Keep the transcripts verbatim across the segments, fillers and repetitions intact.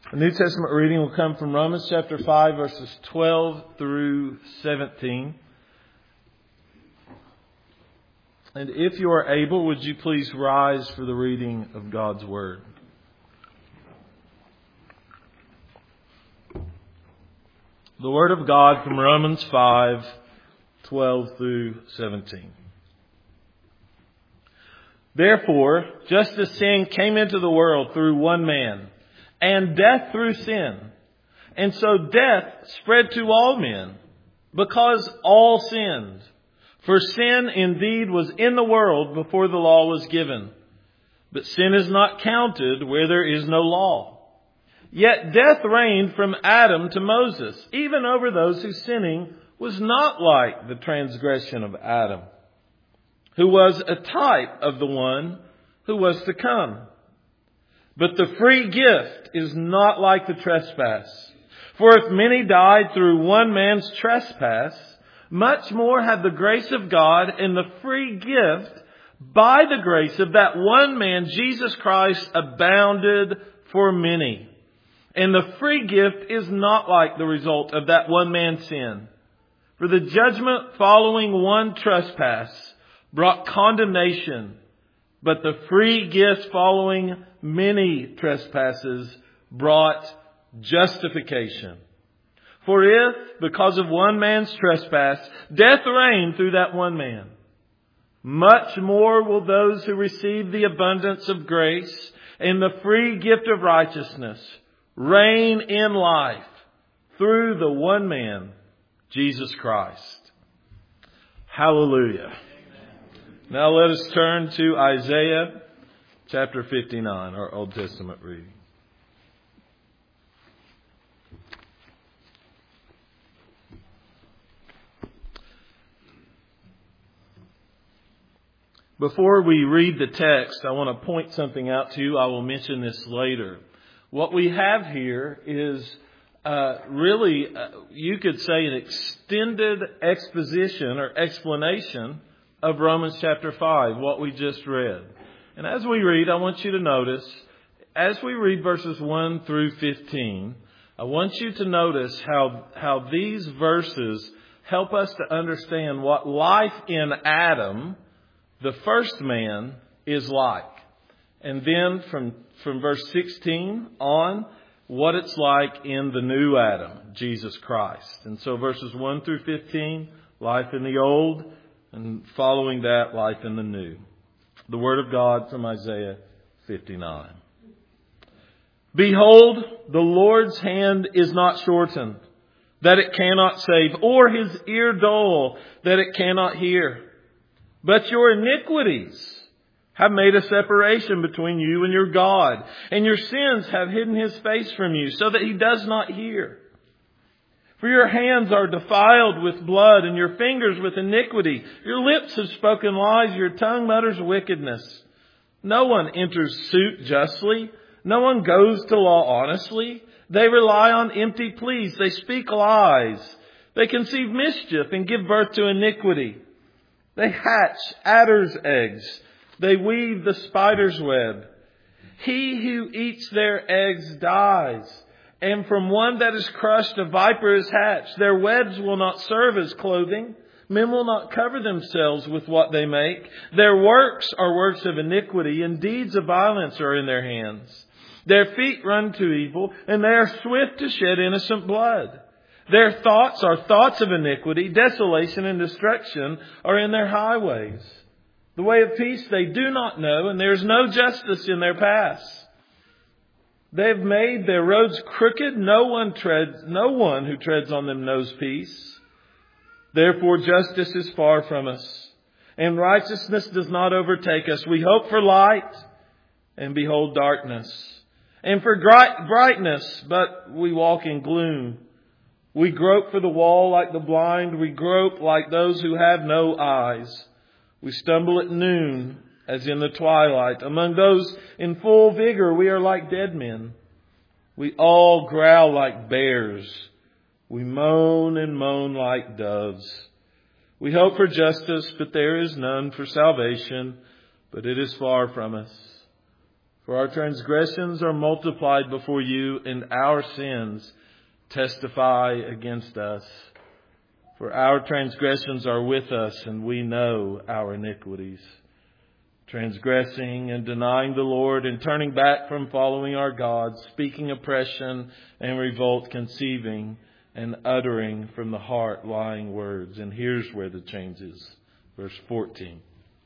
The New Testament reading will come from Romans chapter five, verses twelve through seventeen. And if you are able, would you please rise for the reading of God's Word? The Word of God from Romans five, twelve through seventeen. Therefore, just as sin came into the world through one man, and death through sin, and so death spread to all men, because all sinned. For sin indeed was in the world before the law was given, but sin is not counted where there is no law. Yet death reigned from Adam to Moses, even over those whose sinning was not like the transgression of Adam, who was a type of the one who was to come. But the free gift is not like the trespass. For if many died through one man's trespass, much more had the grace of God and the free gift by the grace of that one man, Jesus Christ, abounded for many. And the free gift is not like the result of that one man's sin. For the judgment following one trespass brought condemnation, but the free gift following many trespasses brought justification. For if, because of one man's trespass, death reigned through that one man, much more will those who receive the abundance of grace and the free gift of righteousness reign in life through the one man, Jesus Christ. Hallelujah. Now let us turn to Isaiah chapter fifty-nine, our Old Testament reading. Before we read the text, I want to point something out to you. I will mention this later. What we have here is uh, really, uh, you could say, an extended exposition or explanation of Romans chapter five, what we just read. And as we read, I want you to notice, as we read verses one through fifteen, I want you to notice how, how these verses help us to understand what life in Adam, the first man, is like. And then from, from verse sixteen on, what it's like in the new Adam, Jesus Christ. And so verses one through fifteen, life in the old, and following that, life in the new. The Word of God from Isaiah fifty-nine. Behold, the Lord's hand is not shortened, that it cannot save, or His ear dull, that it cannot hear. But your iniquities have made a separation between you and your God, and your sins have hidden His face from you, so that He does not hear. For your hands are defiled with blood, and your fingers with iniquity. Your lips have spoken lies, your tongue mutters wickedness. No one enters suit justly. No one goes to law honestly. They rely on empty pleas. They speak lies. They conceive mischief and give birth to iniquity. They hatch adder's eggs. They weave the spider's web. He who eats their eggs dies. And from one that is crushed, a viper is hatched. Their webs will not serve as clothing. Men will not cover themselves with what they make. Their works are works of iniquity, and deeds of violence are in their hands. Their feet run to evil, and they are swift to shed innocent blood. Their thoughts are thoughts of iniquity. Desolation and destruction are in their highways. The way of peace they do not know, and there is no justice in their paths. They have made their roads crooked. No one treads, no one who treads on them knows peace. Therefore justice is far from us, and righteousness does not overtake us. We hope for light, and behold darkness, and for brightness, but we walk in gloom. We grope for the wall like the blind. We grope like those who have no eyes. We stumble at noon as in the twilight. Among those in full vigor, we are like dead men. We all growl like bears. We moan and moan like doves. We hope for justice, but there is none, for salvation, but it is far from us. For our transgressions are multiplied before you, and our sins testify against us. For our transgressions are with us, and we know our iniquities. Transgressing and denying the Lord, and turning back from following our God, speaking oppression and revolt, conceiving and uttering from the heart lying words. And here's where the change is. Verse fourteen.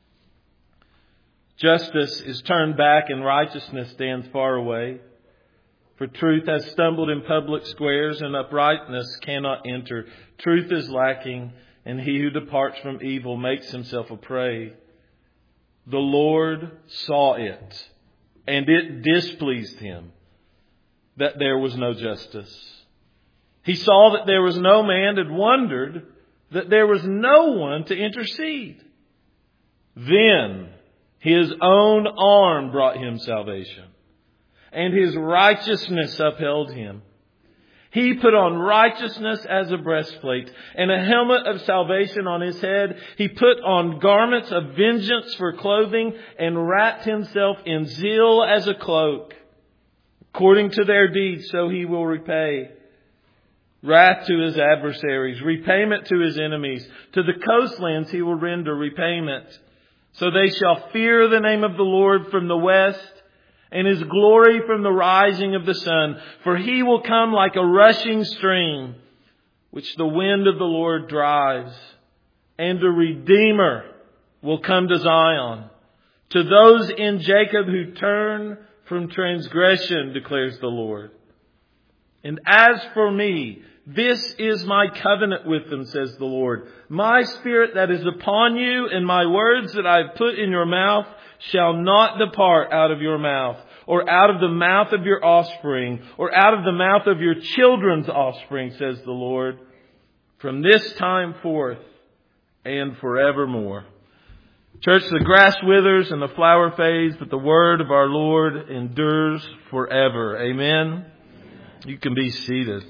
Justice is turned back, and righteousness stands far away. For truth has stumbled in public squares, and uprightness cannot enter. Truth is lacking, and he who departs from evil makes himself a prey. The Lord saw it, and it displeased him that there was no justice. He saw that there was no man, and wondered that there was no one to intercede. Then his own arm brought him salvation, and his righteousness upheld him. He put on righteousness as a breastplate, and a helmet of salvation on his head. He put on garments of vengeance for clothing, and wrapped himself in zeal as a cloak. According to their deeds, so he will repay. Wrath to his adversaries, repayment to his enemies. To the coastlands he will render repayment. So they shall fear the name of the Lord from the west, and his glory from the rising of the sun. For he will come like a rushing stream, which the wind of the Lord drives. And a Redeemer will come to Zion, to those in Jacob who turn from transgression, declares the Lord. And as for me, this is my covenant with them, says the Lord. My spirit that is upon you, and my words that I have put in your mouth shall not depart out of your mouth, or out of the mouth of your offspring, or out of the mouth of your children's offspring, says the Lord, from this time forth and forevermore. Church, the grass withers and the flower fades, but the word of our Lord endures forever. Amen. You can be seated.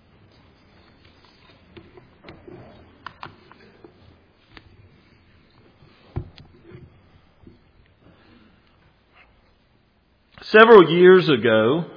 Several years ago,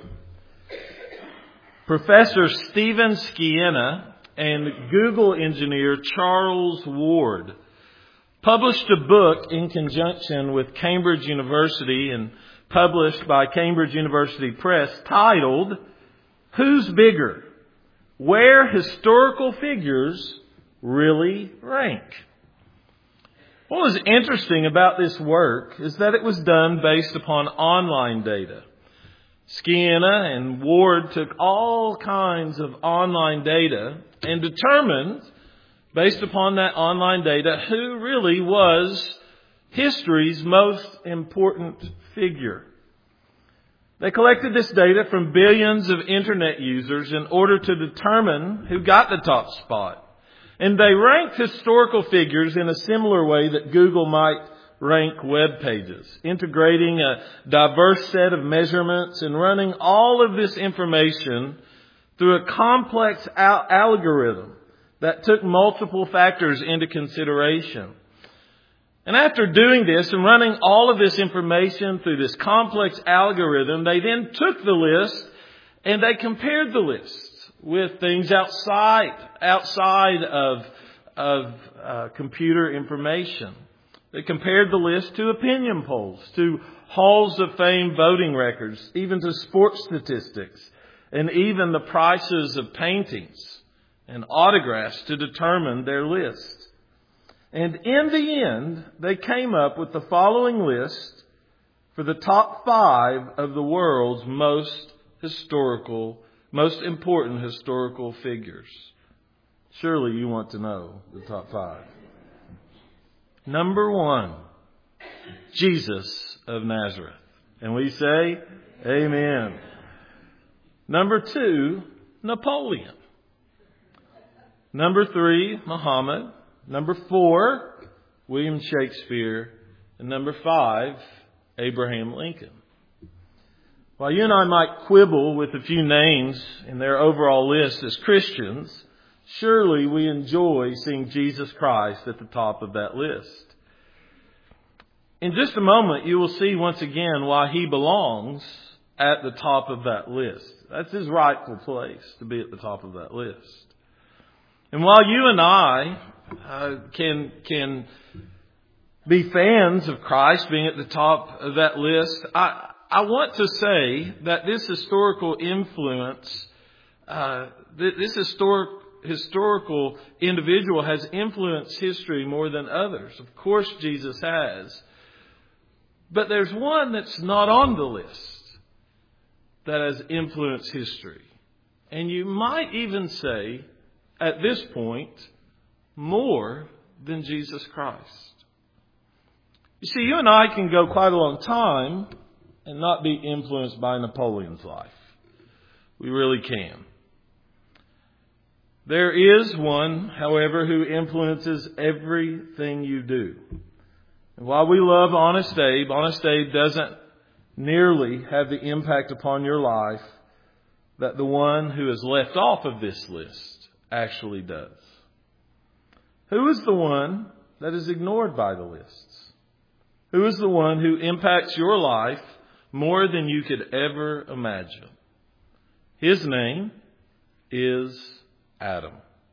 Professor Stephen Scienna and Google engineer Charles Ward published a book in conjunction with Cambridge University and published by Cambridge University Press titled, Who's Bigger? Where Historical Figures Really Rank. What was interesting about this work is that it was done based upon online data. Scienna and Ward took all kinds of online data and determined, based upon that online data, who really was history's most important figure. They collected this data from billions of internet users in order to determine who got the top spot. And they ranked historical figures in a similar way that Google might rank web pages, integrating a diverse set of measurements and running all of this information through a complex al- algorithm that took multiple factors into consideration. And after doing this and running all of this information through this complex algorithm, they then took the list and they compared the list with things outside outside of of uh, computer information. They compared the list to opinion polls, to halls of fame voting records, even to sports statistics, and even the prices of paintings and autographs to determine their list. And in the end, they came up with the following list for the top five of the world's most historical Most important historical figures. Surely you want to know the top five. Number one, Jesus of Nazareth. And we say, Amen. Number two, Napoleon. Number three, Muhammad. Number four, William Shakespeare. And number five, Abraham Lincoln. While you and I might quibble with a few names in their overall list as Christians, surely we enjoy seeing Jesus Christ at the top of that list. In just a moment, you will see once again why he belongs at the top of that list. That's his rightful place, to be at the top of that list. And while you and I uh, can can be fans of Christ being at the top of that list, I, I want to say that this historical influence, uh, this historic, historical individual has influenced history more than others. Of course, Jesus has. But there's one that's not on the list that has influenced history. And you might even say, at this point, more than Jesus Christ. You see, you and I can go quite a long time and not be influenced by Napoleon's life. We really can. There is one, however, who influences everything you do. And while we love Honest Abe, Honest Abe doesn't nearly have the impact upon your life that the one who is left off of this list actually does. Who is the one that is ignored by the lists? Who is the one who impacts your life more than you could ever imagine? His name is Adam.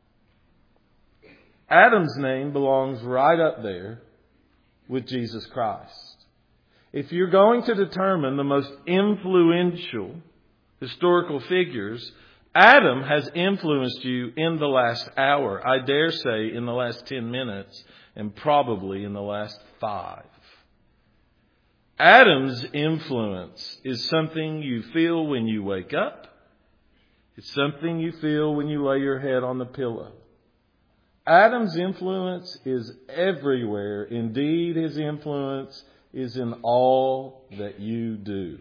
Adam's name belongs right up there with Jesus Christ. If you're going to determine the most influential historical figures, Adam has influenced you in the last hour, I dare say in the last ten minutes, and probably in the last five. Adam's influence is something you feel when you wake up. It's something you feel when you lay your head on the pillow. Adam's influence is everywhere. Indeed, his influence is in all that you do.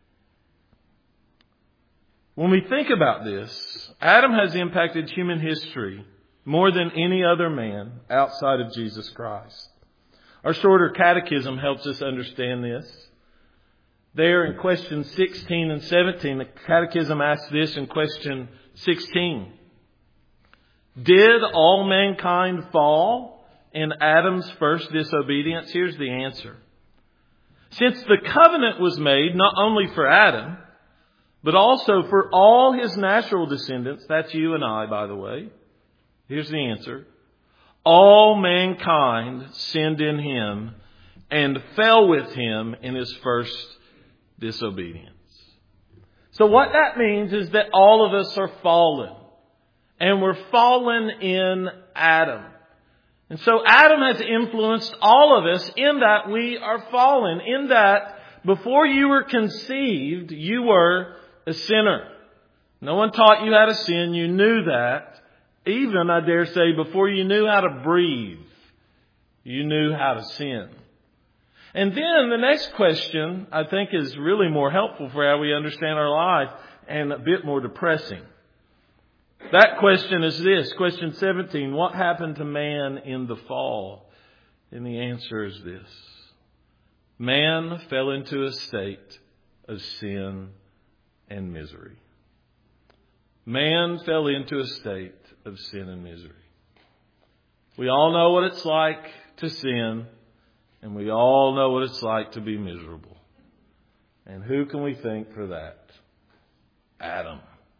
When we think about this, Adam has impacted human history more than any other man outside of Jesus Christ. Our shorter catechism helps us understand this. There in questions sixteen and seventeen, the catechism asks this in question sixteen. Did all mankind fall in Adam's first disobedience? Here's the answer. Since the covenant was made not only for Adam, but also for all his natural descendants, that's you and I, by the way. Here's the answer. All mankind sinned in him and fell with him in his first disobedience. So what that means is that all of us are fallen. And we're fallen in Adam. And so Adam has influenced all of us in that we are fallen. In that before you were conceived, you were a sinner. No one taught you how to sin. You knew that. Even, I dare say, before you knew how to breathe, you knew how to sin. And then the next question, I think, is really more helpful for how we understand our life and a bit more depressing. That question is this, question seventeen, what happened to man in the fall? And the answer is this. Man fell into a state of sin and misery. Man fell into a state of sin and misery. We all know what it's like to sin, and we all know what it's like to be miserable. And who can we thank for that? Adam.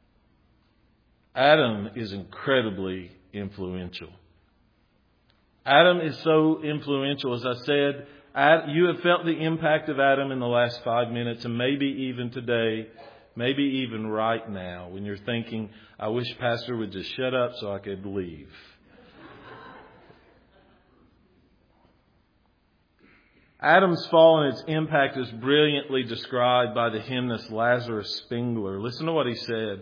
Adam is incredibly influential. Adam is so influential. As I said, you have felt the impact of Adam in the last five minutes and maybe even today, maybe even right now when you're thinking, I wish Pastor would just shut up so I could leave. Adam's fall and its impact is brilliantly described by the hymnist Lazarus Spengler. Listen to what he said.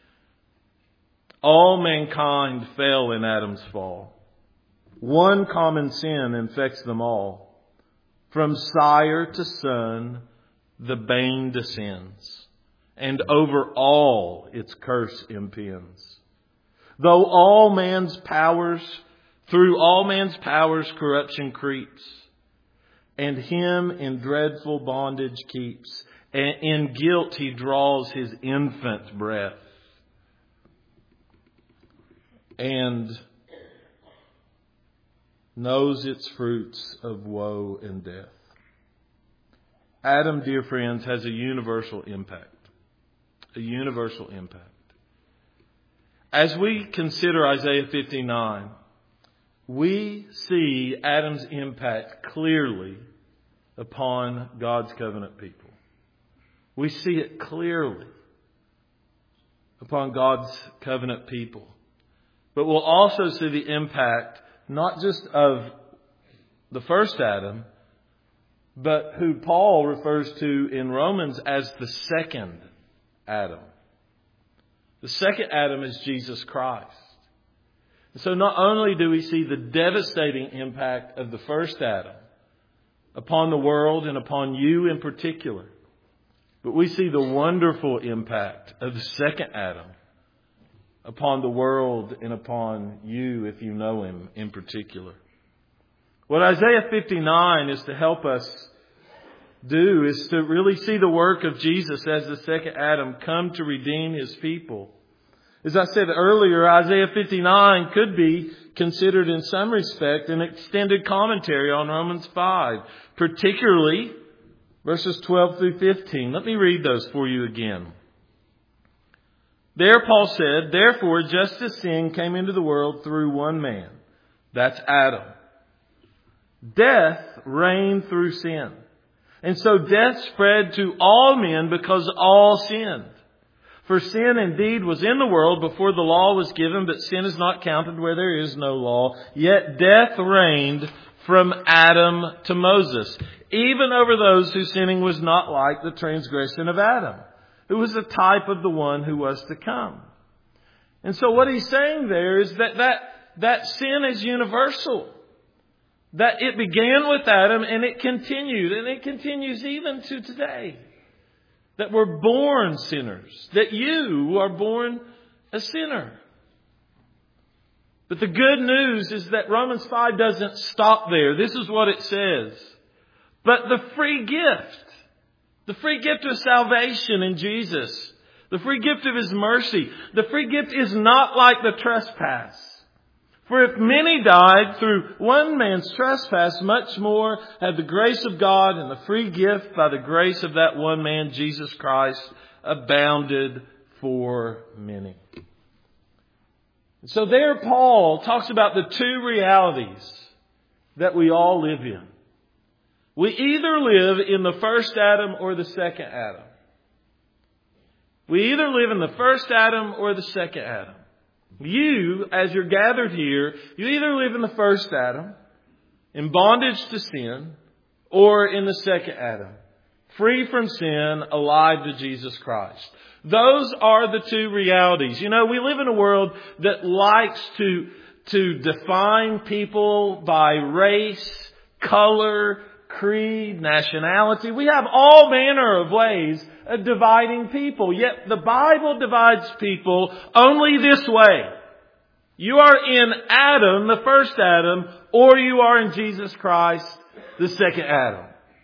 All mankind fell in Adam's fall. One common sin infects them all. From sire to son, the bane descends, and over all its curse impends. Though all man's powers, through all man's powers corruption creeps, and him in dreadful bondage keeps, and in guilt he draws his infant breath. And knows its fruits of woe and death. Adam, dear friends, has a universal impact. A universal impact. As we consider Isaiah fifty-nine, we see Adam's impact clearly upon God's covenant people. We see it clearly upon God's covenant people. But we'll also see the impact not just of the first Adam, but who Paul refers to in Romans as the second Adam. The second Adam is Jesus Christ. So not only do we see the devastating impact of the first Adam upon the world and upon you in particular, but we see the wonderful impact of the second Adam upon the world and upon you if you know him in particular. What Isaiah fifty-nine is to help us do is to really see the work of Jesus as the second Adam come to redeem his people. As I said earlier, Isaiah fifty-nine could be considered in some respect an extended commentary on Romans five, particularly verses twelve through fifteen. Let me read those for you again. There Paul said, "Therefore, just as sin came into the world through one man," that's Adam, "death reigned through sin. And so death spread to all men because all sinned. For sin indeed was in the world before the law was given, but sin is not counted where there is no law. Yet death reigned from Adam to Moses, even over those whose sinning was not like the transgression of Adam, who was a type of the one who was to come." And so what he's saying there is that that, that sin is universal. That it began with Adam and it continued, and it continues even to today. That we're born sinners. That you are born a sinner. But the good news is that Romans five doesn't stop there. This is what it says. But the free gift, the free gift of salvation in Jesus, the free gift of His mercy, the free gift is not like the trespass. For if many died through one man's trespass, much more have the grace of God and the free gift by the grace of that one man, Jesus Christ, abounded for many. So there Paul talks about the two realities that we all live in. We either live in the first Adam or the second Adam. We either live in the first Adam or the second Adam. You, as you're gathered here, you either live in the first Adam, in bondage to sin, or in the second Adam, free from sin, alive to Jesus Christ. Those are the two realities. You know, we live in a world that likes to, to define people by race, color, creed, nationality. We have all manner of ways of dividing people. Yet the Bible divides people only this way. You are in Adam, the first Adam, or you are in Jesus Christ, the second Adam.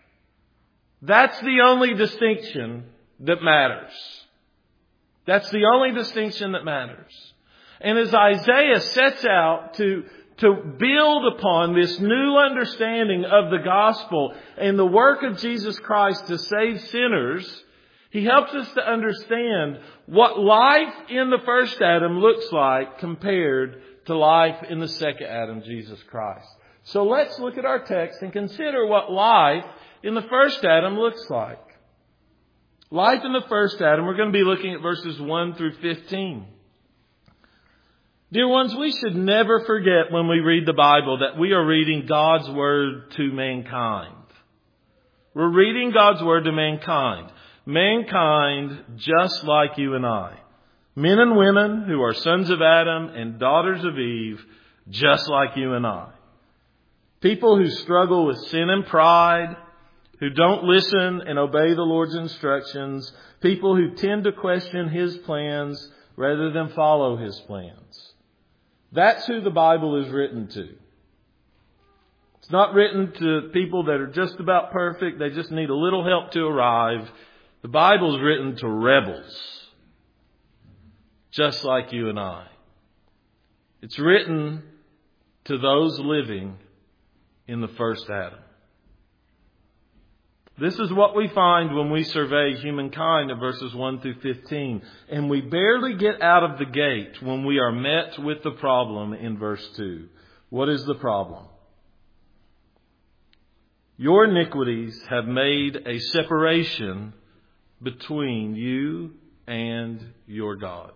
That's the only distinction that matters. That's the only distinction that matters. And as Isaiah sets out to To build upon this new understanding of the gospel and the work of Jesus Christ to save sinners, he helps us to understand what life in the first Adam looks like compared to life in the second Adam, Jesus Christ. So let's look at our text and consider what life in the first Adam looks like. Life in the first Adam, we're going to be looking at verses one through fifteen. Dear ones, we should never forget when we read the Bible that we are reading God's Word to mankind. We're reading God's Word to mankind. Mankind just like you and I. Men and women who are sons of Adam and daughters of Eve just like you and I. People who struggle with sin and pride, who don't listen and obey the Lord's instructions. People who tend to question His plans rather than follow His plans. That's who the Bible is written to. It's not written to people that are just about perfect. They just need a little help to arrive. The Bible is written to rebels, just like you and I. It's written to those living in the first Adam. This is what we find when we survey humankind in verses one through fifteen. And we barely get out of the gate when we are met with the problem in verse two. What is the problem? Your iniquities have made a separation between you and your God.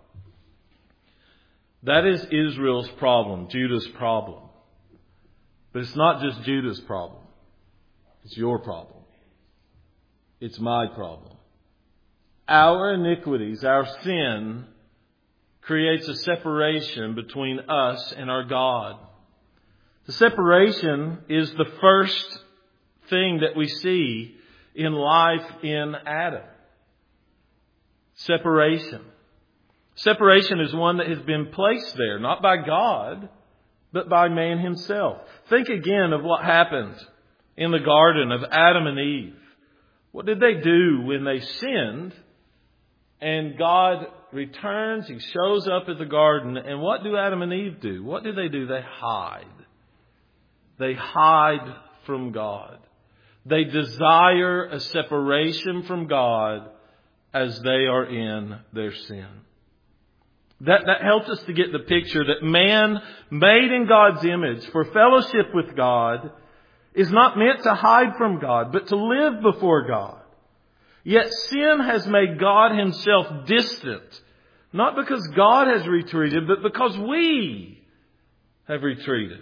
That is Israel's problem, Judah's problem. But it's not just Judah's problem. It's your problem. It's my problem. Our iniquities, our sin, creates a separation between us and our God. The separation is the first thing that we see in life in Adam. Separation. Separation is one that has been placed there, not by God, but by man himself. Think again of what happened in the garden of Adam and Eve. What did they do when they sinned? And God returns, He shows up at the garden. And what do Adam and Eve do? What do they do? They hide. They hide from God. They desire a separation from God as they are in their sin. That, that helps us to get the picture that man made in God's image for fellowship with God is not meant to hide from God, but to live before God. Yet sin has made God Himself distant. Not because God has retreated, but because we have retreated.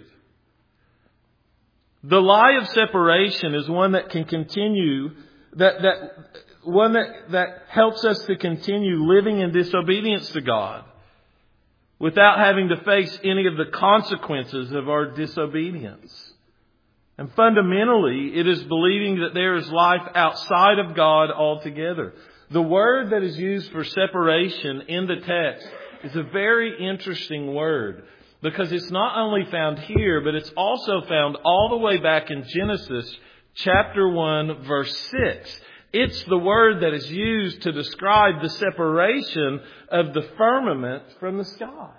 The lie of separation is one that can continue, that, that, one that, that helps us to continue living in disobedience to God without having to face any of the consequences of our disobedience. And fundamentally, it is believing that there is life outside of God altogether. The word that is used for separation in the text is a very interesting word, because it's not only found here, but it's also found all the way back in Genesis chapter one, verse six. It's the word that is used to describe the separation of the firmament from the sky.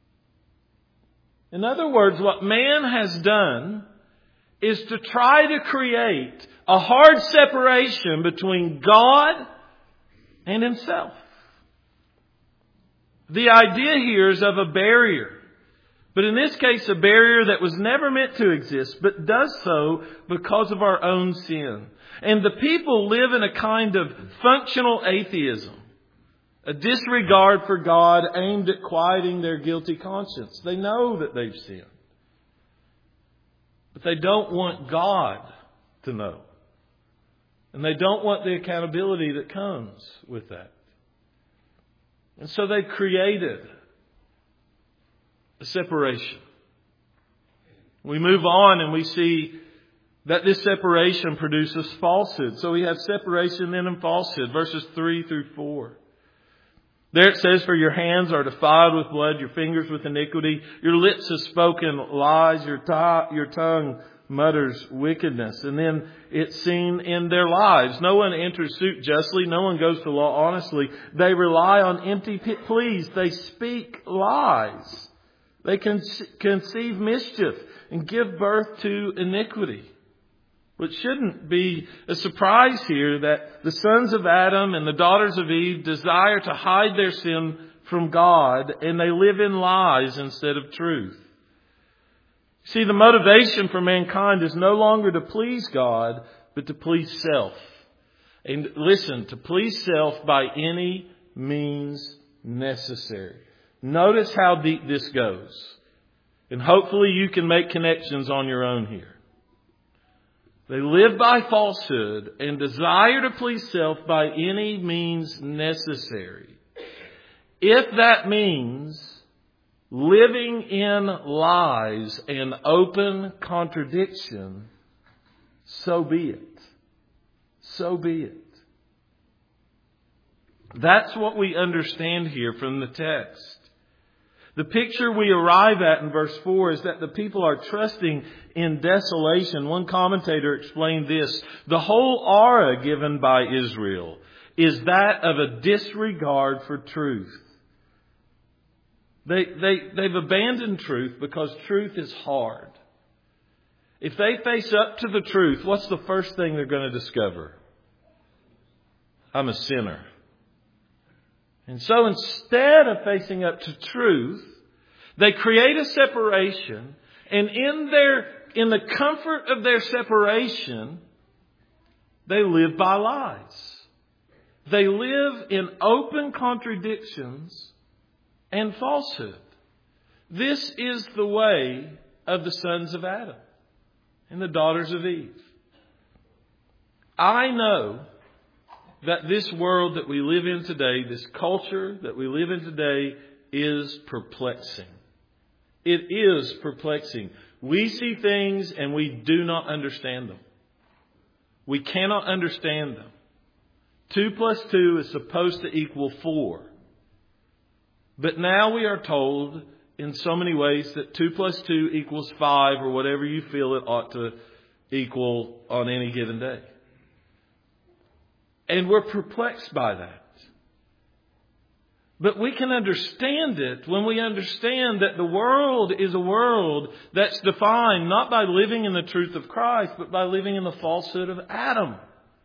In other words, what man has done is to try to create a hard separation between God and himself. The idea here is of a barrier. But in this case, a barrier that was never meant to exist, but does so because of our own sin. And the people live in a kind of functional atheism, a disregard for God aimed at quieting their guilty conscience. They know that they've sinned, but they don't want God to know. And they don't want the accountability that comes with that. And so they've created a separation. We move on and we see that this separation produces falsehood. So we have separation then and falsehood. Verses three through four. There it says, "For your hands are defiled with blood, your fingers with iniquity. Your lips have spoken lies, your, t- your tongue mutters wickedness." And then it's seen in their lives. No one enters suit justly. No one goes to law honestly. They rely on empty pleas. They speak lies. They con- conceive mischief and give birth to iniquity. Which shouldn't be a surprise here that the sons of Adam and the daughters of Eve desire to hide their sin from God, and they live in lies instead of truth. See, the motivation for mankind is no longer to please God, but to please self. And listen, to please self by any means necessary. Notice how deep this goes. And hopefully you can make connections on your own here. They live by falsehood and desire to please self by any means necessary. If that means living in lies and open contradiction, so be it. So be it. That's what we understand here from the text. The picture we arrive at in verse four is that the people are trusting in desolation. One commentator explained this: the whole aura given by Israel is that of a disregard for truth. They, they, they've abandoned truth because truth is hard. If they face up to the truth, what's the first thing they're going to discover? I'm a sinner. And so instead of facing up to truth, they create a separation, and in their, in the comfort of their separation, they live by lies. They live in open contradictions and falsehood. This is the way of the sons of Adam and the daughters of Eve. I know that this world that we live in today, this culture that we live in today, is perplexing. It is perplexing. We see things and we do not understand them. We cannot understand them. Two plus two is supposed to equal four. But now we are told in so many ways that two plus two equals five, or whatever you feel it ought to equal on any given day. And we're perplexed by that. But we can understand it when we understand that the world is a world that's defined not by living in the truth of Christ, but by living in the falsehood of Adam.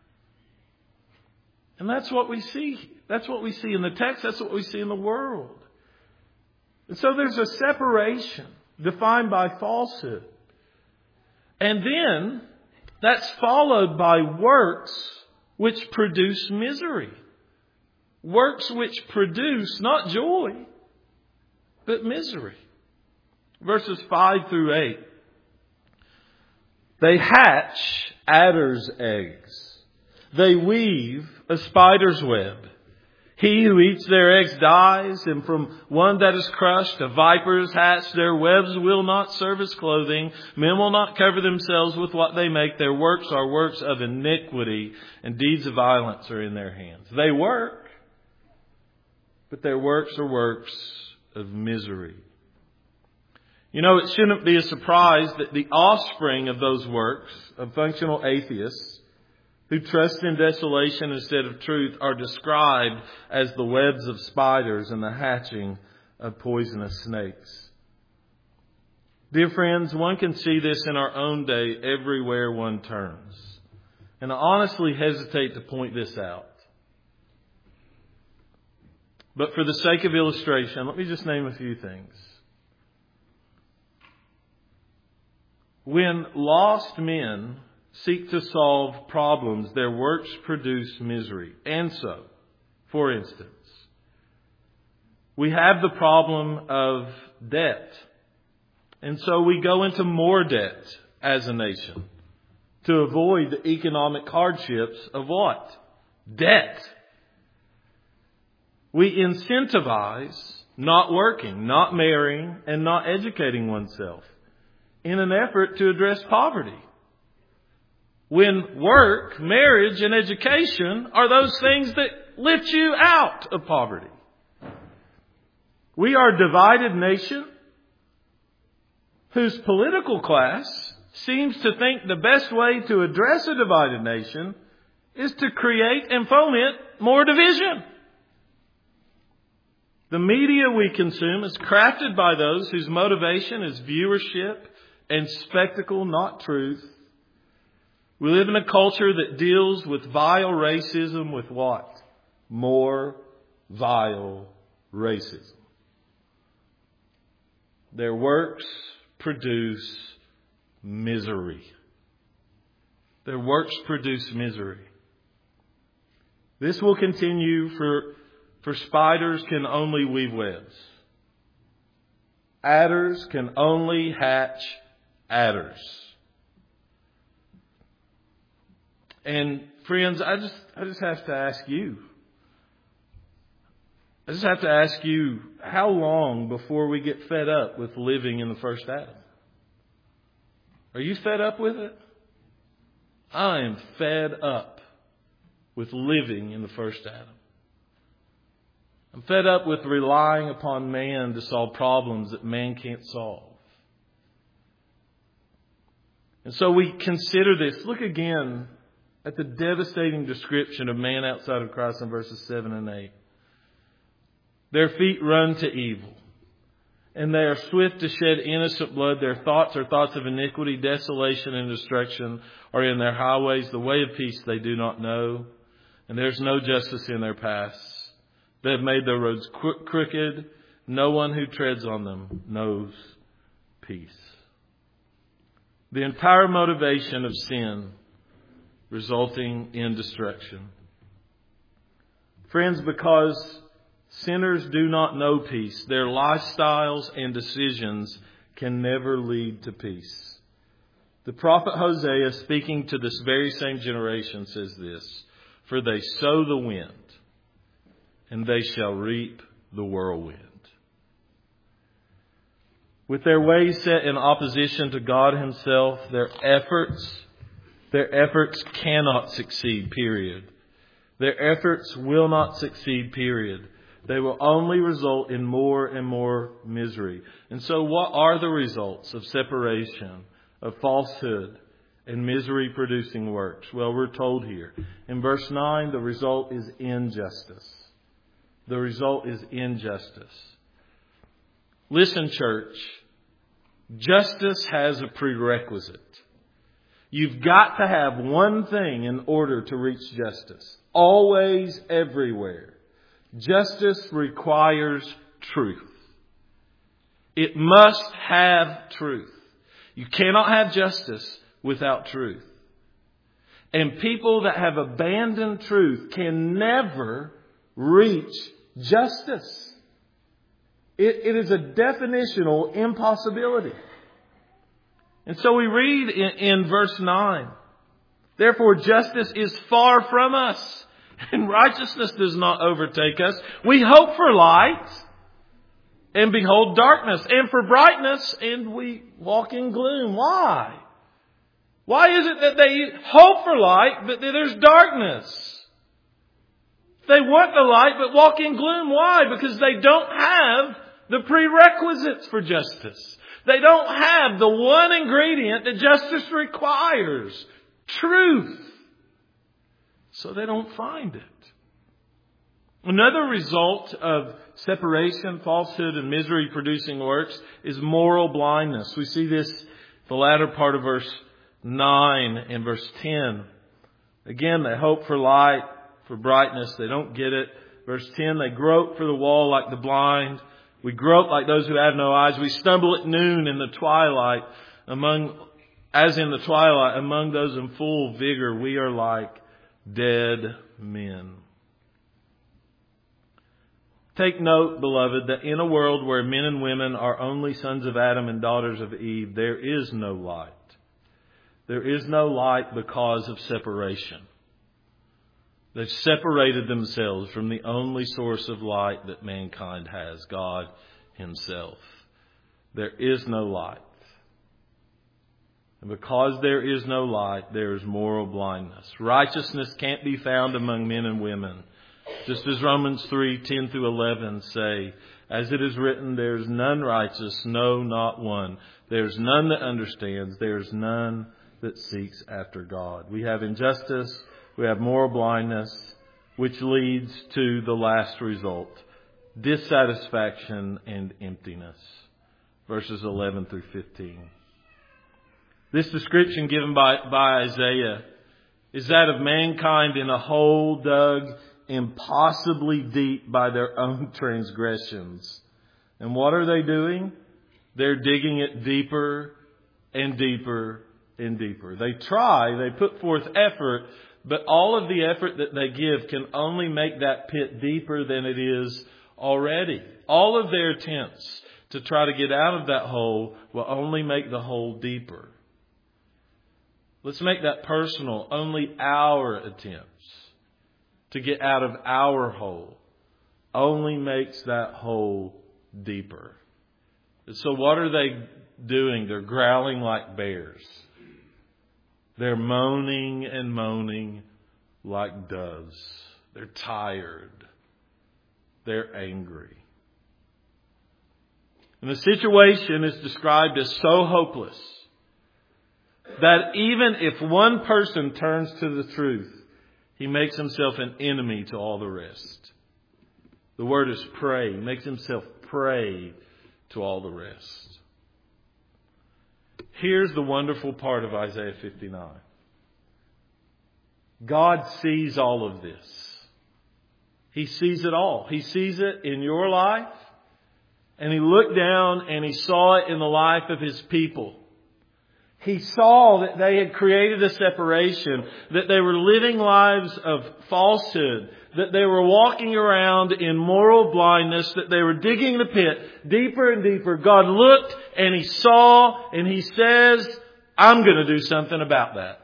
And that's what we see. That's what we see in the text. That's what we see in the world. And so there's a separation defined by falsehood. And then that's followed by works which produce misery. Works which produce not joy, but misery. Verses five through eight. They hatch adder's eggs. They weave a spider's web. He who eats their eggs dies, and from one that is crushed, a viper is hatched. Their webs will not serve as clothing. Men will not cover themselves with what they make. Their works are works of iniquity, and deeds of violence are in their hands. They work, but their works are works of misery. You know, it shouldn't be a surprise that the offspring of those works of functional atheists who trust in desolation instead of truth are described as the webs of spiders and the hatching of poisonous snakes. Dear friends, one can see this in our own day everywhere one turns. And I honestly hesitate to point this out. But for the sake of illustration, let me just name a few things. When lost men seek to solve problems, their works produce misery. And so, for instance, we have the problem of debt. And so we go into more debt as a nation to avoid the economic hardships of what? Debt. We incentivize not working, not marrying, and not educating oneself in an effort to address poverty. When work, marriage, and education are those things that lift you out of poverty. We are a divided nation whose political class seems to think the best way to address a divided nation is to create and foment more division. The media we consume is crafted by those whose motivation is viewership and spectacle, not truth. We live in a culture that deals with vile racism with what? More vile racism. Their works produce misery. Their works produce misery. This will continue for, for spiders can only weave webs. Adders can only hatch adders. And friends, I just I just have to ask you. I just have to ask you, how long before we get fed up with living in the first Adam? Are you fed up with it? I am fed up with living in the first Adam. I'm fed up with relying upon man to solve problems that man can't solve. And so we consider this. Look again at the devastating description of man outside of Christ in verses seven and eight. Their feet run to evil, and they are swift to shed innocent blood. Their thoughts are thoughts of iniquity, desolation, and destruction are in their highways. The way of peace they do not know. and there's no justice in their paths. They have made their roads cro- crooked. No one who treads on them knows peace. The entire motivation of sin resulting in destruction. Friends, because sinners do not know peace, their lifestyles and decisions can never lead to peace. The prophet Hosea, speaking to this very same generation, says this: "For they sow the wind, and they shall reap the whirlwind." With their ways set in opposition to God Himself, their efforts, their efforts cannot succeed, period. Their efforts will not succeed, period. They will only result in more and more misery. And so what are the results of separation, of falsehood, and misery-producing works? Well, we're told here. In verse nine, the result is injustice. The result is injustice. Listen, church. Justice has a prerequisite. You've got to have one thing in order to reach justice. Always, everywhere. Justice requires truth. It must have truth. You cannot have justice without truth. And people that have abandoned truth can never reach justice. It, it is a definitional impossibility. And so we read in, in verse nine, "Therefore justice is far from us, and righteousness does not overtake us. We hope for light, and behold darkness, and for brightness, and we walk in gloom." Why? Why is it that they hope for light, but there's darkness? They want the light, but walk in gloom. Why? Because they don't have the prerequisites for justice. They don't have the one ingredient that justice requires: truth. So they don't find it. Another result of separation, falsehood, and misery-producing works is moral blindness. We see this the latter part of verse nine and verse ten. Again, they hope for light, for brightness. They don't get it. Verse ten, "They grope for the wall like the blind. We grope like those who have no eyes. We stumble at noon in the twilight, among, as in the twilight, among those in full vigor. We are like dead men." Take note, beloved, that in a world where men and women are only sons of Adam and daughters of Eve, there is no light. There is no light because of separation. They've separated themselves from the only source of light that mankind has, God Himself. There is no light. And because there is no light, there is moral blindness. Righteousness can't be found among men and women. Just as Romans three, ten through eleven say, "As it is written, there is none righteous, no, not one. There is none that understands. There is none that seeks after God." We have injustice. We have moral blindness, which leads to the last result: dissatisfaction and emptiness. Verses eleven through fifteen. This description given by, by Isaiah is that of mankind in a hole dug impossibly deep by their own transgressions. And what are they doing? They're digging it deeper and deeper and deeper. They try, they put forth effort, but all of the effort that they give can only make that pit deeper than it is already. All of their attempts to try to get out of that hole will only make the hole deeper. Let's make that personal. Only our attempts to get out of our hole only makes that hole deeper. So what are they doing? They're growling like bears. They're moaning and moaning like doves. They're tired. They're angry. And the situation is described as so hopeless that even if one person turns to the truth, he makes himself an enemy to all the rest. The word is prey. He makes himself prey to all the rest. Here's the wonderful part of Isaiah fifty-nine. God sees all of this. He sees it all. He sees it in your life. And He looked down and He saw it in the life of His people. He saw that they had created a separation, that they were living lives of falsehood, that they were walking around in moral blindness, that they were digging the pit deeper and deeper. God looked and He saw and He says, I'm going to do something about that.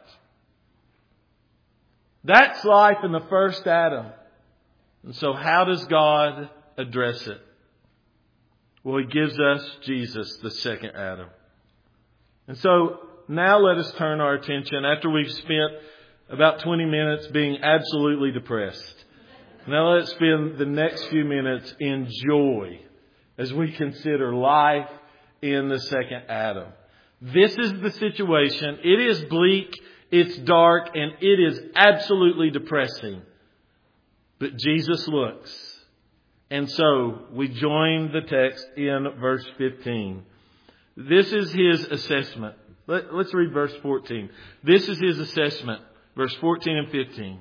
That's life in the first Adam. And so how does God address it? Well, He gives us Jesus, the second Adam. And so now let us turn our attention, after we've spent about twenty minutes being absolutely depressed. Now let's spend the next few minutes in joy as we consider life in the second Adam. This is the situation. It is bleak, it's dark, and it is absolutely depressing. But Jesus looks. And so we join the text in verse fifteen. This is His assessment. Let, let's read verse fourteen. This is His assessment. Verse fourteen and fifteen.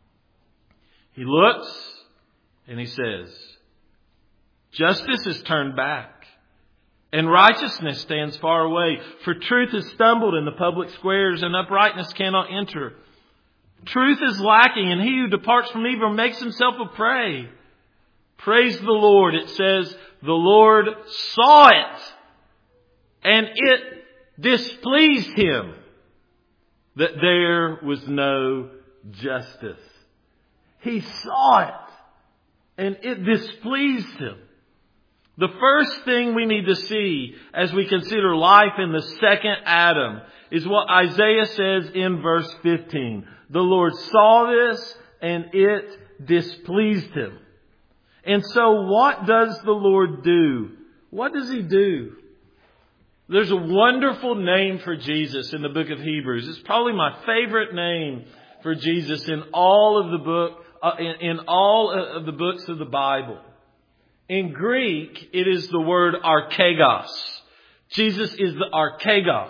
He looks and He says, justice is turned back and righteousness stands far away. For truth has stumbled in the public squares and uprightness cannot enter. Truth is lacking and he who departs from evil makes himself a prey. Praise the Lord. It says the Lord saw it and it displeased Him that there was no justice. He saw it and it displeased Him. The first thing we need to see as we consider life in the second Adam is what Isaiah says in verse fifteen. The Lord saw this and it displeased Him. And so what does the Lord do? What does He do? There's a wonderful name for Jesus in the book of Hebrews. It's probably my favorite name for Jesus in all of the book, uh, in, in all of the books of the Bible. In Greek, it is the word archegos. Jesus is the archegos.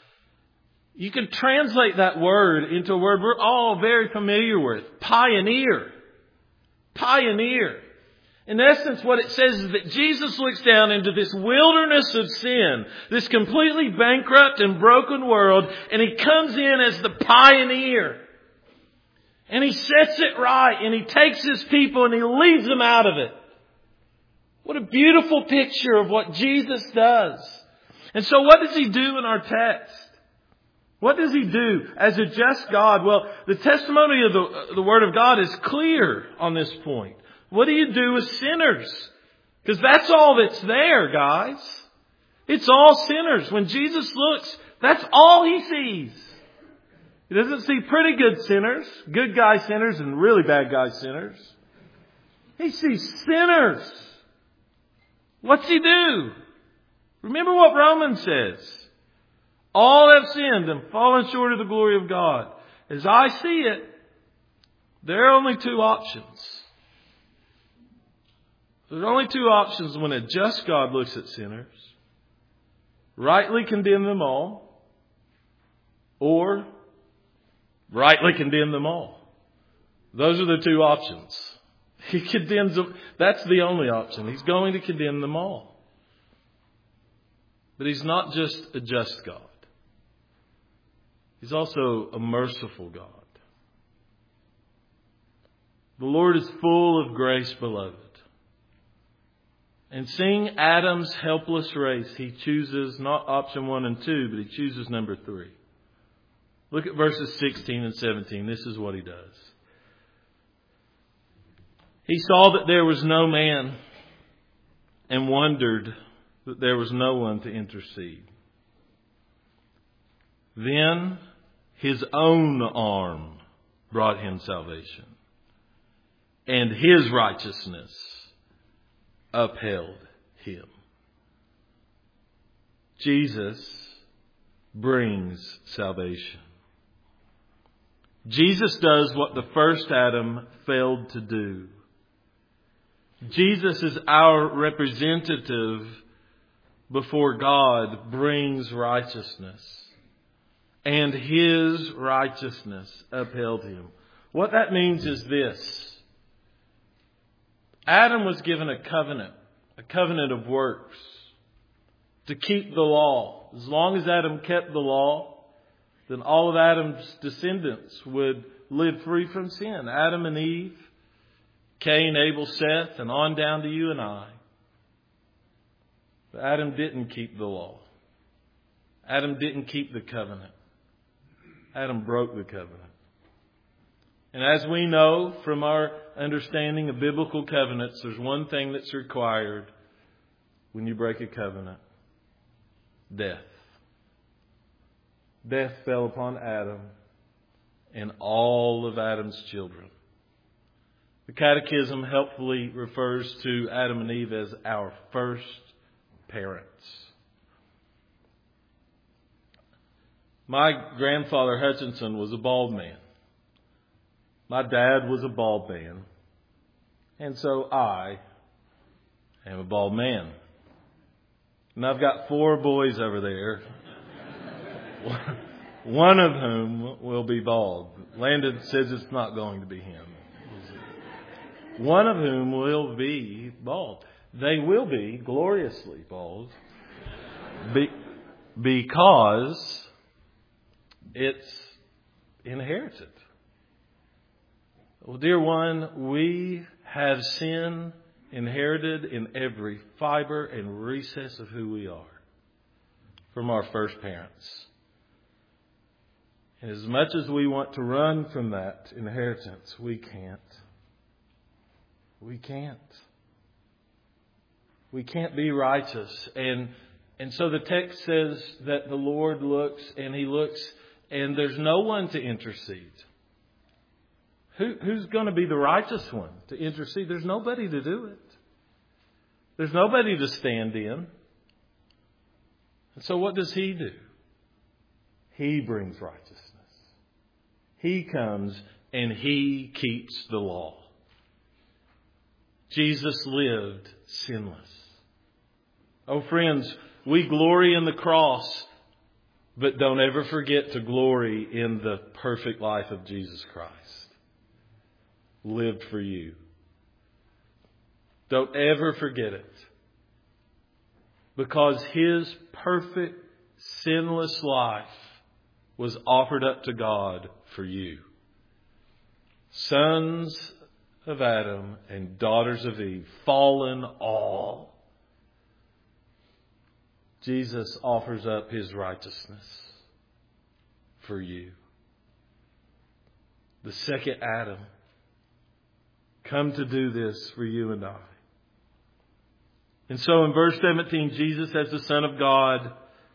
You can translate that word into a word we're all very familiar with. Pioneer. Pioneer. In essence, what it says is that Jesus looks down into this wilderness of sin, this completely bankrupt and broken world, and He comes in as the pioneer. And He sets it right, and He takes His people and He leads them out of it. What a beautiful picture of what Jesus does. And so what does He do in our text? What does He do as a just God? Well, the testimony of the, the Word of God is clear on this point. What do you do with sinners? Because that's all that's there, guys. It's all sinners. When Jesus looks, that's all He sees. He doesn't see pretty good sinners, good guy sinners, and really bad guy sinners. He sees sinners. What's He do? Remember what Romans says. All have sinned and fallen short of the glory of God. As I see it, there are only two options. There's only two options when a just God looks at sinners. Rightly condemn them all, or rightly condemn them all. Those are the two options. He condemns them. That's the only option. He's going to condemn them all. But He's not just a just God. He's also a merciful God. The Lord is full of grace, beloved. And seeing Adam's helpless race, He chooses not option one and two, but He chooses number three. Look at verses sixteen and seventeen. This is what He does. He saw that there was no man and wondered that there was no one to intercede. Then His own arm brought Him salvation, and His righteousness upheld Him. Jesus brings salvation. Jesus does what the first Adam failed to do. Jesus is our representative before God, brings righteousness. And His righteousness upheld Him. What that means is this. Adam was given a covenant, a covenant of works, to keep the law. As long as Adam kept the law, then all of Adam's descendants would live free from sin. Adam and Eve, Cain, Abel, Seth, and on down to you and I. But Adam didn't keep the law. Adam didn't keep the covenant. Adam broke the covenant. And as we know from our understanding of biblical covenants, there's one thing that's required when you break a covenant. Death. Death fell upon Adam and all of Adam's children. The Catechism helpfully refers to Adam and Eve as our first parents. My grandfather Hutchinson was a bald man. My dad was a bald man. And so I am a bald man. And I've got four boys over there. One of whom will be bald. Landon says it's not going to be him. One of whom will be bald. They will be gloriously bald. Be, because it's inherited. Well, dear one, we have sin inherited in every fiber and recess of who we are from our first parents. And as much as we want to run from that inheritance, we can't. We can't. We can't be righteous. And and so the text says that the Lord looks and He looks and there's no one to intercede. Who, who's going to be the righteous one to intercede? There's nobody to do it. There's nobody to stand in. And so what does He do? He brings righteousness. He comes and He keeps the law. Jesus lived sinless. Oh, friends, we glory in the cross, but don't ever forget to glory in the perfect life of Jesus Christ. Lived for you. Don't ever forget it. Because His perfect, sinless life was offered up to God for you. Sons of Adam and daughters of Eve, fallen all. Jesus offers up His righteousness for you. The second Adam come to do this for you and I. And so in verse seventeen, Jesus as the Son of God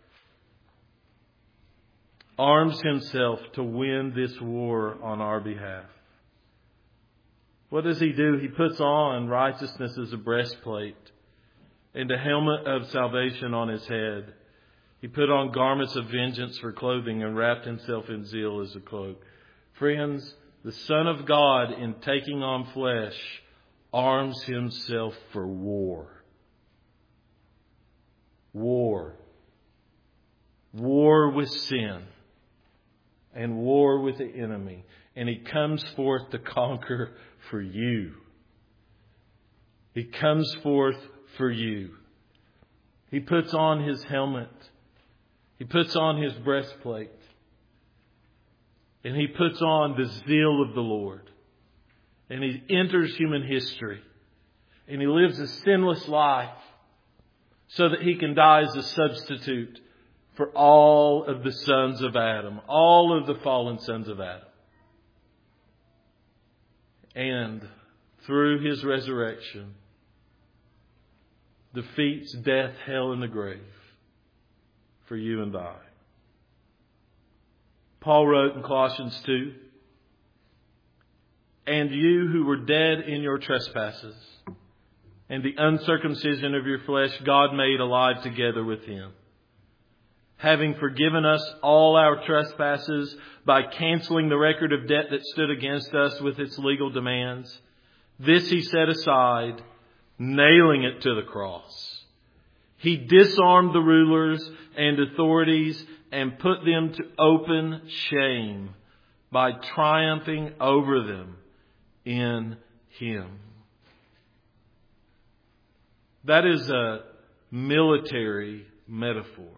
arms Himself to win this war on our behalf. What does He do? He puts on righteousness as a breastplate and a helmet of salvation on His head. He put on garments of vengeance for clothing and wrapped Himself in zeal as a cloak. Friends, the Son of God, in taking on flesh, arms Himself for war. War. War with sin. And war with the enemy. And He comes forth to conquer for you. He comes forth for you. He puts on His helmet. He puts on His breastplate. And He puts on the zeal of the Lord. And He enters human history. And He lives a sinless life so that He can die as a substitute for all of the sons of Adam, all of the fallen sons of Adam. And through His resurrection, defeats death, hell, and the grave for you and I. Paul wrote in Colossians two, "And you who were dead in your trespasses and the uncircumcision of your flesh, God made alive together with Him, having forgiven us all our trespasses by canceling the record of debt that stood against us with its legal demands. This He set aside, nailing it to the cross. He disarmed the rulers and authorities and put them to open shame by triumphing over them in Him. That is a military metaphor.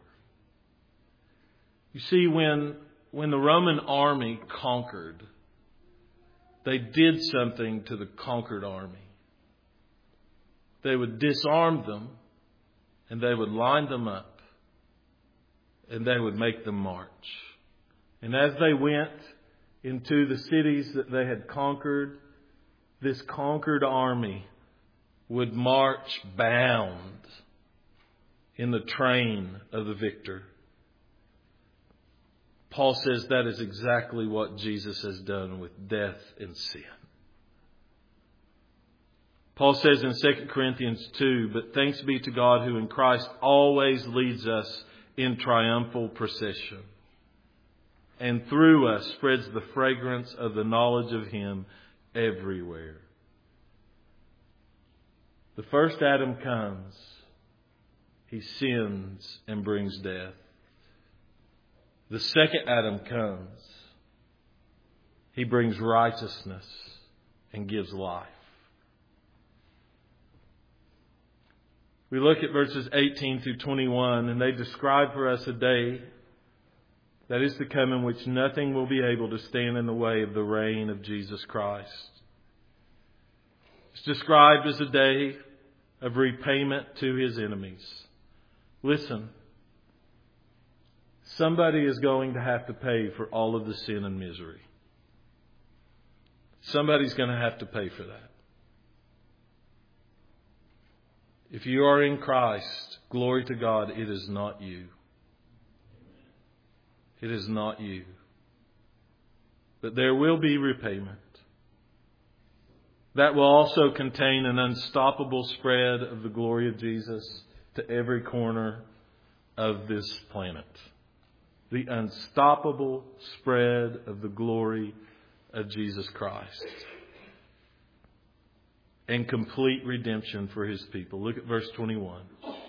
You see, when, when the Roman army conquered, they did something to the conquered army. They would disarm them, and they would line them up, and they would make them march. And as they went into the cities that they had conquered, this conquered army would march bound in the train of the victor. Paul says that is exactly what Jesus has done with death and sin. Paul says in Second Corinthians two, "But thanks be to God who in Christ always leads us in triumphal procession, and through us spreads the fragrance of the knowledge of Him everywhere." The first Adam comes. He sins and brings death. The second Adam comes. He brings righteousness and gives life. We look at verses eighteen through twenty-one, and they describe for us a day that is to come in which nothing will be able to stand in the way of the reign of Jesus Christ. It's described as a day of repayment to His enemies. Listen, somebody is going to have to pay for all of the sin and misery. Somebody's going to have to pay for that. If you are in Christ, glory to God, it is not you. It is not you. But there will be repayment. That will also contain an unstoppable spread of the glory of Jesus to every corner of this planet. The unstoppable spread of the glory of Jesus Christ. And complete redemption for His people. Look at verse twenty-one.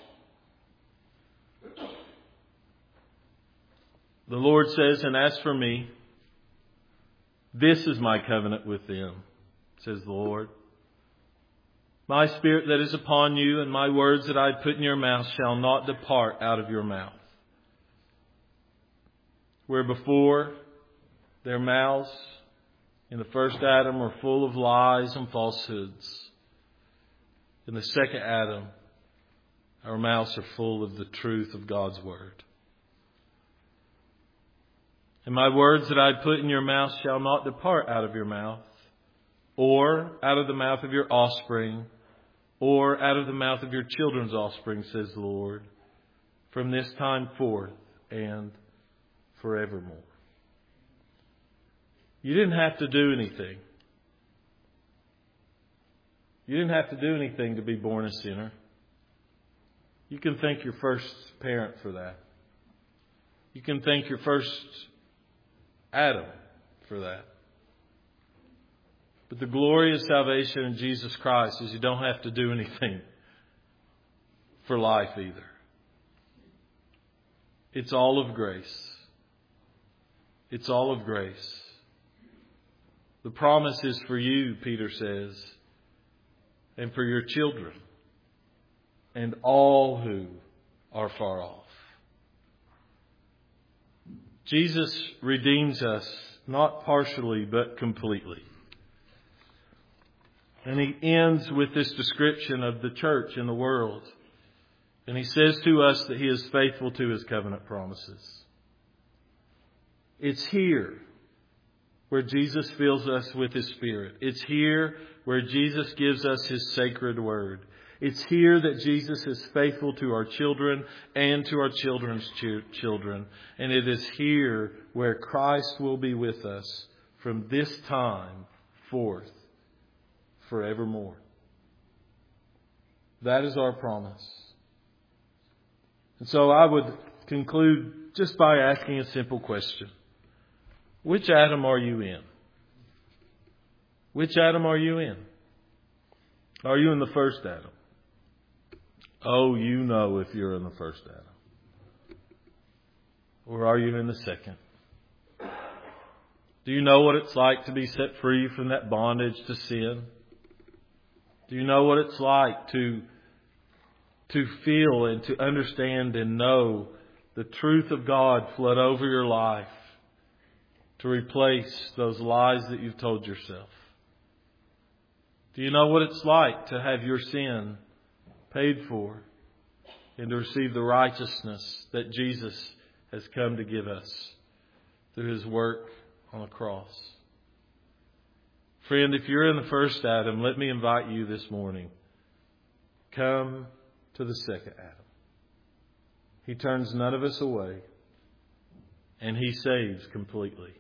The Lord says, "And as for me, this is my covenant with them, says the Lord. My spirit that is upon you and my words that I put in your mouth shall not depart out of your mouth." Where before their mouths in the first Adam were full of lies and falsehoods, in the second Adam, our mouths are full of the truth of God's Word. "And my words that I put in your mouth shall not depart out of your mouth, or out of the mouth of your offspring, or out of the mouth of your children's offspring, says the Lord, from this time forth and forevermore." You didn't have to do anything. You didn't have to do anything to be born a sinner. You can thank your first parent for that. You can thank your first Adam for that. But the glory of salvation in Jesus Christ is you don't have to do anything for life either. It's all of grace. It's all of grace. The promise is for you, Peter says, and for your children, and all who are far off. Jesus redeems us, not partially, but completely. And He ends with this description of the church in the world. And He says to us that He is faithful to His covenant promises. It's here where Jesus fills us with His Spirit. It's here where Jesus gives us His sacred word. It's here that Jesus is faithful to our children and to our children's ch- children. And it is here where Christ will be with us from this time forth forevermore. That is our promise. And so I would conclude just by asking a simple question. Which Adam are you in? Which Adam are you in? Are you in the first Adam? Oh, you know if you're in the first Adam. Or are you in the second? Do you know what it's like to be set free from that bondage to sin? Do you know what it's like to, to feel and to understand and know the truth of God flood over your life to replace those lies that you've told yourself? Do you know what it's like to have your sin paid for and to receive the righteousness that Jesus has come to give us through His work on the cross? Friend, if you're in the first Adam, let me invite you this morning. Come to the second Adam. He turns none of us away, and He saves completely.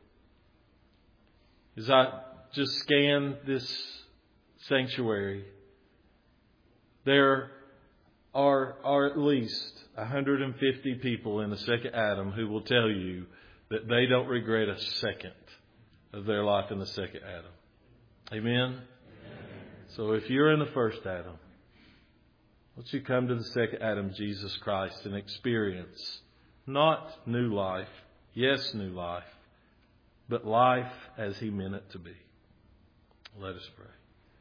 As I just scan this sanctuary, there are, are at least one hundred fifty people in the second Adam who will tell you that they don't regret a second of their life in the second Adam. Amen? Amen. So if you're in the first Adam, won't you come to the second Adam, Jesus Christ, and experience not new life, yes, new life, but life as He meant it to be. Let us pray.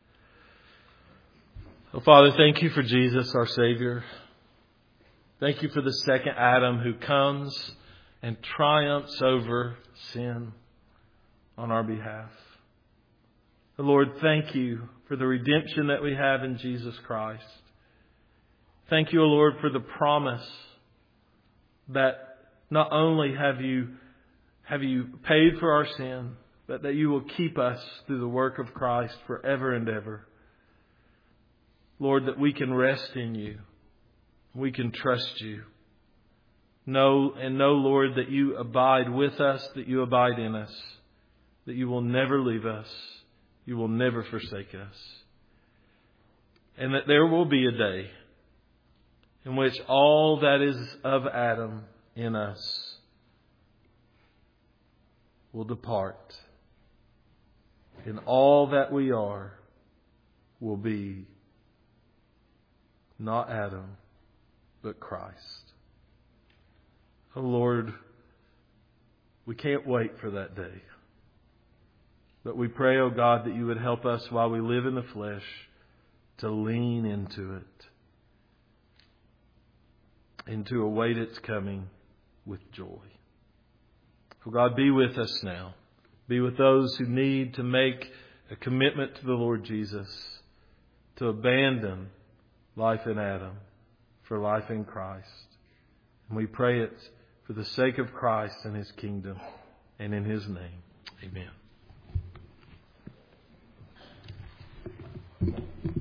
Oh, Father, thank You for Jesus, our Savior. Thank You for the second Adam who comes and triumphs over sin on our behalf. Oh, Lord, thank You for the redemption that we have in Jesus Christ. Thank You, O Lord, for the promise that not only have You have You paid for our sin, but that You will keep us through the work of Christ forever and ever. Lord, that we can rest in You. We can trust You. Know and know, Lord, that You abide with us, that You abide in us, that You will never leave us. You will never forsake us. And that there will be a day in which all that is of Adam in us will depart. And all that we are will be not Adam, but Christ. Oh Lord, we can't wait for that day. But we pray, oh God, that You would help us while we live in the flesh to lean into it and to await its coming with joy. Oh God, be with us now. Be with those who need to make a commitment to the Lord Jesus, to abandon life in Adam for life in Christ. And we pray it for the sake of Christ and His kingdom and in His name. Amen.